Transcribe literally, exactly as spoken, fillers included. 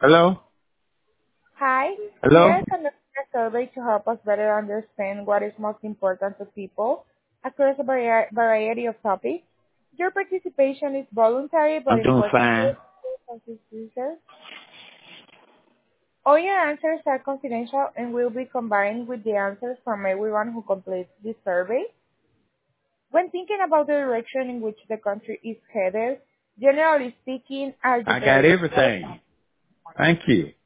Hello? Hi, Hello? here is another survey to help us better understand what is most important to people across a vari- variety of topics. Your participation is voluntary but I'm doing important fine. for this user. All your answers are confidential and will be combined with the answers from everyone who completes this survey. When thinking about the direction in which the country is headed, generally speaking, are you I got very everything. Thank you.